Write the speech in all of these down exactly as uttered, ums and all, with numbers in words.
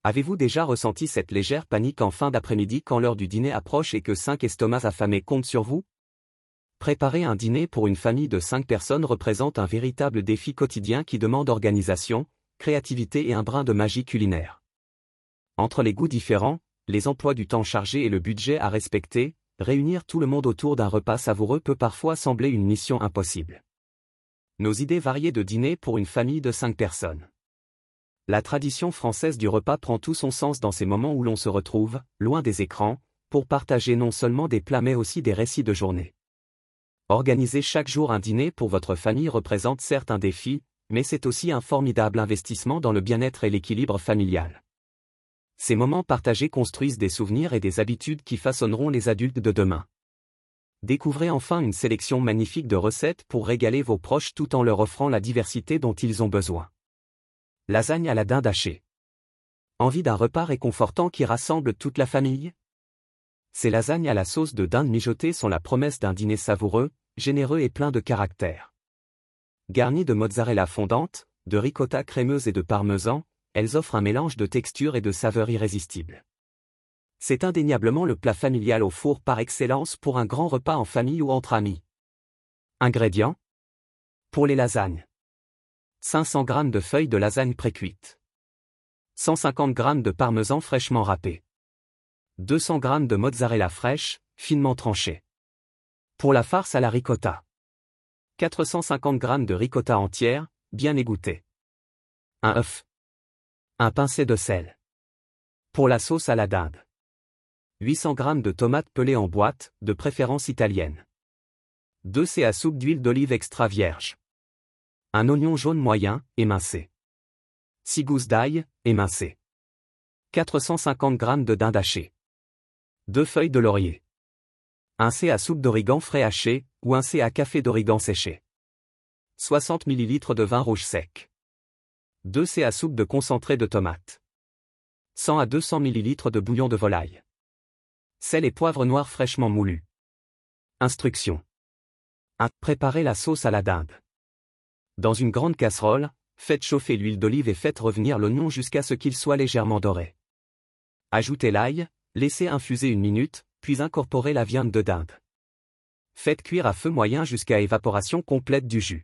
Avez-vous déjà ressenti cette légère panique en fin d'après-midi quand l'heure du dîner approche et que cinq estomacs affamés comptent sur vous? Préparer un dîner pour une famille de cinq personnes représente un véritable défi quotidien qui demande organisation, créativité et un brin de magie culinaire. Entre les goûts différents, les emplois du temps chargés et le budget à respecter, réunir tout le monde autour d'un repas savoureux peut parfois sembler une mission impossible. Nos idées variées de dîner pour une famille de cinq personnes. La tradition française du repas prend tout son sens dans ces moments où l'on se retrouve, loin des écrans, pour partager non seulement des plats mais aussi des récits de journée. Organiser chaque jour un dîner pour votre famille représente certes un défi, mais c'est aussi un formidable investissement dans le bien-être et l'équilibre familial. Ces moments partagés construisent des souvenirs et des habitudes qui façonneront les adultes de demain. Découvrez enfin une sélection magnifique de recettes pour régaler vos proches tout en leur offrant la diversité dont ils ont besoin. Lasagne à la dinde hachée. Envie d'un repas réconfortant qui rassemble toute la famille? Ces lasagnes à la sauce de dinde mijotée sont la promesse d'un dîner savoureux, généreux et plein de caractère. Garnies de mozzarella fondante, de ricotta crémeuse et de parmesan, elles offrent un mélange de textures et de saveurs irrésistibles. C'est indéniablement le plat familial au four par excellence pour un grand repas en famille ou entre amis. Ingrédients. Pour les lasagnes. cinq cents grammes de feuilles de lasagne précuites. cent cinquante grammes de parmesan fraîchement râpé. deux cents grammes de mozzarella fraîche, finement tranchée. Pour la farce à la ricotta. quatre cent cinquante grammes de ricotta entière, bien égouttée. Un œuf. Un pincé de sel. Pour la sauce à la dinde. huit cents grammes de tomates pelées en boîte, de préférence italienne. deux cuillères à soupe d'huile d'olive extra vierge. Un oignon jaune moyen, émincé. six gousses d'ail, émincées. quatre cent cinquante grammes de dinde hachée. deux feuilles de laurier. un cuillère à soupe d'origan frais haché, ou un cuillère à café d'origan séché. soixante millilitres de vin rouge sec. deux cuillères à soupe de concentré de tomate. cent à deux cents millilitres de bouillon de volaille. Sel et poivre noir fraîchement moulu. Instructions. un. Préparez la sauce à la dinde. Dans une grande casserole, faites chauffer l'huile d'olive et faites revenir l'oignon jusqu'à ce qu'il soit légèrement doré. Ajoutez l'ail, laissez infuser une minute, puis incorporez la viande de dinde. Faites cuire à feu moyen jusqu'à évaporation complète du jus.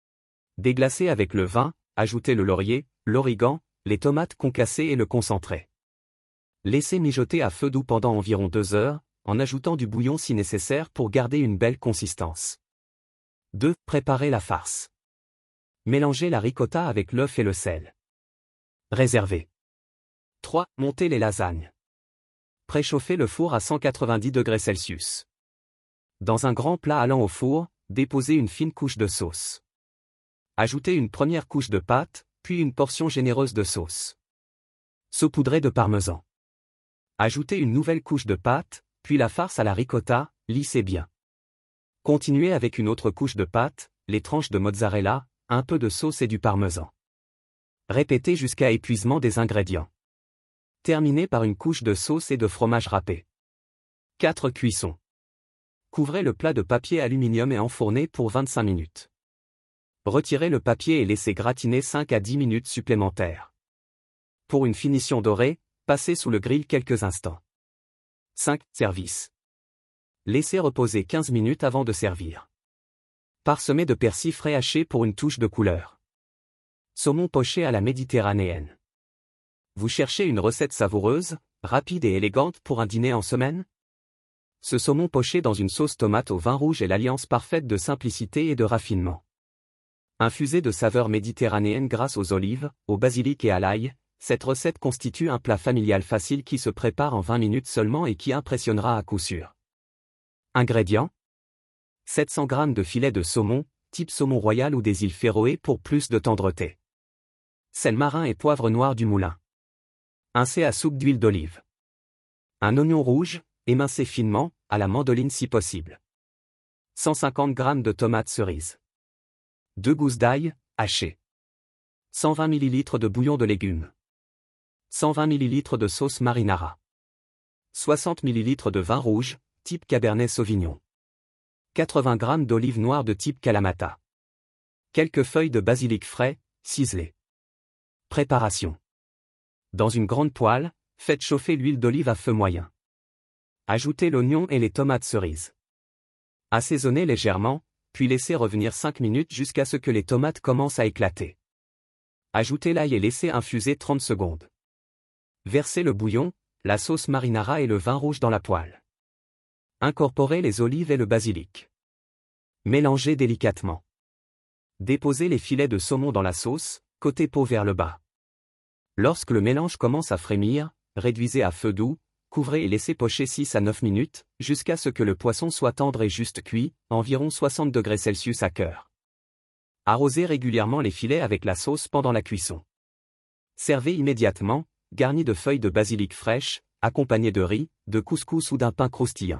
Déglacez avec le vin, ajoutez le laurier, l'origan, les tomates concassées et le concentré. Laissez mijoter à feu doux pendant environ deux heures, en ajoutant du bouillon si nécessaire pour garder une belle consistance. deux. Préparez la farce. Mélangez la ricotta avec l'œuf et le sel. Réservez. trois. Montez les lasagnes. Préchauffez le four à cent quatre-vingt-dix degrés Celsius. Dans un grand plat allant au four, déposez une fine couche de sauce. Ajoutez une première couche de pâte, puis une portion généreuse de sauce. Saupoudrez de parmesan. Ajoutez une nouvelle couche de pâte, puis la farce à la ricotta, lissez bien. Continuez avec une autre couche de pâte, les tranches de mozzarella, un peu de sauce et du parmesan. Répétez jusqu'à épuisement des ingrédients. Terminez par une couche de sauce et de fromage râpé. quatre. Cuisson. Couvrez le plat de papier aluminium et enfournez pour vingt-cinq minutes. Retirez le papier et laissez gratiner cinq à dix minutes supplémentaires. Pour une finition dorée, passez sous le grill quelques instants. cinq. Service. Laissez reposer quinze minutes avant de servir. Parsemez de persil frais haché pour une touche de couleur. Saumon poché à la méditerranéenne. Vous cherchez une recette savoureuse, rapide et élégante pour un dîner en semaine? Ce saumon poché dans une sauce tomate au vin rouge est l'alliance parfaite de simplicité et de raffinement. Infusée de saveurs méditerranéennes grâce aux olives, au basilic et à l'ail, cette recette constitue un plat familial facile qui se prépare en vingt minutes seulement et qui impressionnera à coup sûr. Ingrédients. sept cents grammes de filet de saumon, type saumon royal ou des îles Féroé pour plus de tendreté. Sel marin et poivre noir du moulin. Un cuillère à soupe d'huile d'olive. Un oignon rouge, émincé finement, à la mandoline si possible. cent cinquante grammes de tomates cerises. deux gousses d'ail, hachées. cent vingt millilitres de bouillon de légumes. cent vingt millilitres de sauce marinara. soixante millilitres de vin rouge, type Cabernet Sauvignon. quatre-vingts grammes d'olives noires de type Kalamata. Quelques feuilles de basilic frais, ciselées. Préparation. Dans une grande poêle, faites chauffer l'huile d'olive à feu moyen. Ajoutez l'oignon et les tomates cerises. Assaisonnez légèrement, puis laissez revenir cinq minutes jusqu'à ce que les tomates commencent à éclater. Ajoutez l'ail et laissez infuser trente secondes. Versez le bouillon, la sauce marinara et le vin rouge dans la poêle. Incorporez les olives et le basilic. Mélangez délicatement. Déposez les filets de saumon dans la sauce, côté peau vers le bas. Lorsque le mélange commence à frémir, réduisez à feu doux, couvrez et laissez pocher six à neuf minutes, jusqu'à ce que le poisson soit tendre et juste cuit, environ soixante degrés Celsius à cœur. Arrosez régulièrement les filets avec la sauce pendant la cuisson. Servez immédiatement, garni de feuilles de basilic fraîches, accompagné de riz, de couscous ou d'un pain croustillant.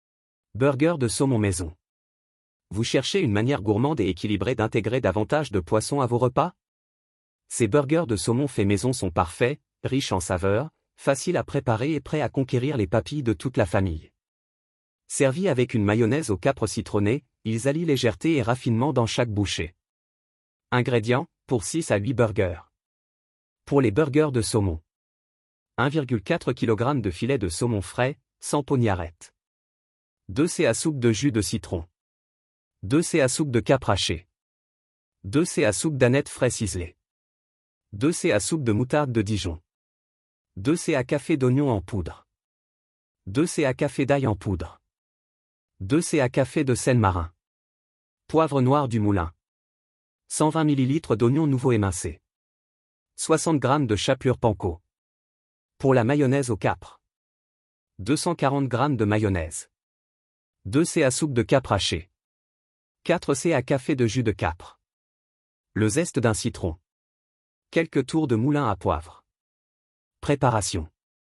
Burger de saumon maison. Vous cherchez une manière gourmande et équilibrée d'intégrer davantage de poissons à vos repas? Ces burgers de saumon fait maison sont parfaits, riches en saveurs, faciles à préparer et prêts à conquérir les papilles de toute la famille. Servis avec une mayonnaise au capre citronné, ils allient légèreté et raffinement dans chaque bouchée. Ingrédients, pour six à huit burgers. Pour les burgers de saumon. un virgule quatre kilogramme de filets de saumon frais, sans poignarette. deux cuillères à soupe de jus de citron. deux cuillères à soupe de capre haché. deux cuillères à soupe d'anettes frais ciselées. deux cuillères à soupe de moutarde de Dijon. deux cuillères à café d'oignon en poudre. deux cuillères à café d'ail en poudre. deux cuillères à café de sel marin. Poivre noir du moulin. cent vingt millilitres d'oignons nouveaux émincés. soixante grammes de chapelure panko. Pour la mayonnaise au capre. deux cent quarante grammes de mayonnaise. deux cuillères à soupe de capre haché. quatre cuillères à café de jus de capre. Le zeste d'un citron. Quelques tours de moulin à poivre. Préparation.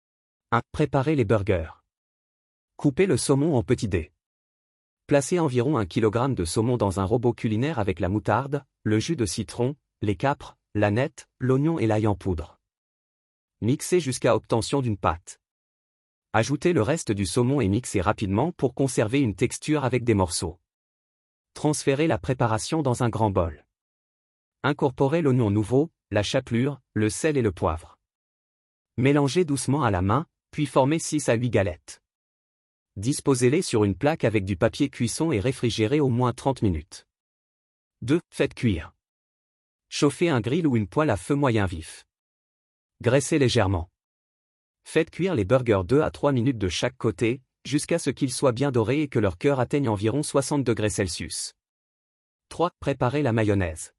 un. Préparez les burgers. Coupez le saumon en petits dés. Placez environ un kilogramme de saumon dans un robot culinaire avec la moutarde, le jus de citron, les capres, l'aneth, l'oignon et l'ail en poudre. Mixez jusqu'à obtention d'une pâte. Ajoutez le reste du saumon et mixez rapidement pour conserver une texture avec des morceaux. Transférez la préparation dans un grand bol. Incorporez l'oignon nouveau, la chapelure, le sel et le poivre. Mélangez doucement à la main, puis formez six à huit galettes. Disposez-les sur une plaque avec du papier cuisson et réfrigérez au moins trente minutes. deux. Faites cuire. Chauffez un grill ou une poêle à feu moyen vif. Graissez légèrement. Faites cuire les burgers deux à trois minutes de chaque côté, jusqu'à ce qu'ils soient bien dorés et que leur cœur atteigne environ soixante degrés Celsius. trois. Préparez la mayonnaise.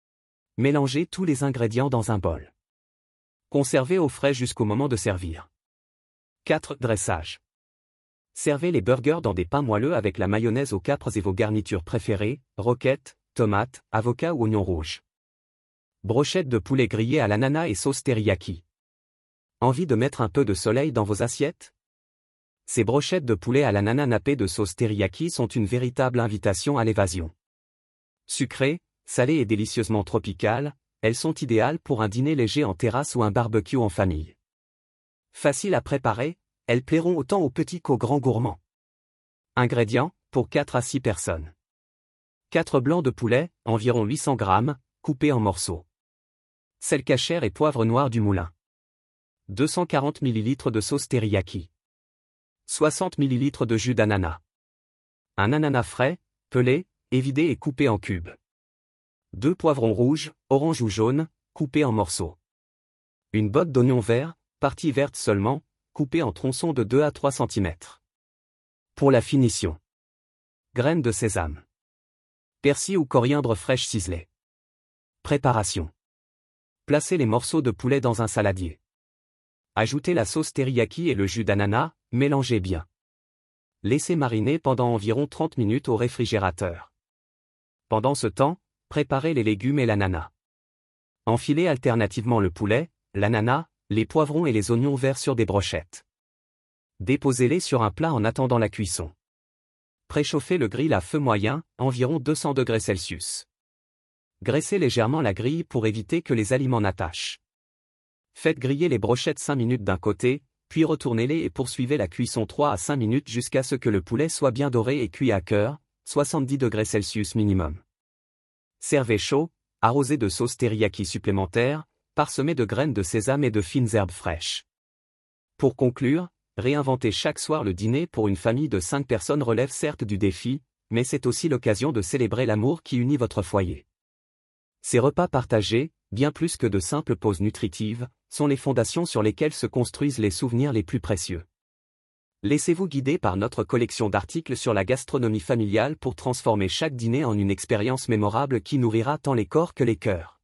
Mélangez tous les ingrédients dans un bol. Conservez au frais jusqu'au moment de servir. quatre. Dressage. Servez les burgers dans des pains moelleux avec la mayonnaise aux capres et vos garnitures préférées, roquettes, tomates, avocats ou oignons rouges. Brochettes de poulet grillées à l'ananas et sauce teriyaki. Envie de mettre un peu de soleil dans vos assiettes? Ces brochettes de poulet à l'ananas nappées de sauce teriyaki sont une véritable invitation à l'évasion. Sucrées, salées et délicieusement tropicales, elles sont idéales pour un dîner léger en terrasse ou un barbecue en famille. Faciles à préparer, elles plairont autant aux petits qu'aux grands gourmands. Ingrédients, pour quatre à six personnes. quatre blancs de poulet, environ huit cents grammes, coupés en morceaux. Sel cachère et poivre noir du moulin. deux cent quarante millilitres de sauce teriyaki. soixante millilitres de jus d'ananas. Un ananas frais, pelé, évidé et coupé en cubes. deux poivrons rouges, orange ou jaune, coupés en morceaux. Une botte d'oignon vert, partie verte seulement, coupée en tronçons de deux à trois centimètres. Pour la finition. Graines de sésame. Persil ou coriandre fraîche ciselée. Préparation. Placez les morceaux de poulet dans un saladier. Ajoutez la sauce teriyaki et le jus d'ananas, mélangez bien. Laissez mariner pendant environ trente minutes au réfrigérateur. Pendant ce temps, préparez les légumes et l'ananas. Enfilez alternativement le poulet, l'ananas, les poivrons et les oignons verts sur des brochettes. Déposez-les sur un plat en attendant la cuisson. Préchauffez le grill à feu moyen, environ deux cents degrés Celsius. Graissez légèrement la grille pour éviter que les aliments n'attachent. Faites griller les brochettes cinq minutes d'un côté, puis retournez-les et poursuivez la cuisson trois à cinq minutes jusqu'à ce que le poulet soit bien doré et cuit à cœur, soixante-dix degrés Celsius minimum. Servez chaud, arrosé de sauce teriyaki supplémentaire, parsemés de graines de sésame et de fines herbes fraîches. Pour conclure, réinventer chaque soir le dîner pour une famille de cinq personnes relève certes du défi, mais c'est aussi l'occasion de célébrer l'amour qui unit votre foyer. Ces repas partagés, bien plus que de simples pauses nutritives, sont les fondations sur lesquelles se construisent les souvenirs les plus précieux. Laissez-vous guider par notre collection d'articles sur la gastronomie familiale pour transformer chaque dîner en une expérience mémorable qui nourrira tant les corps que les cœurs.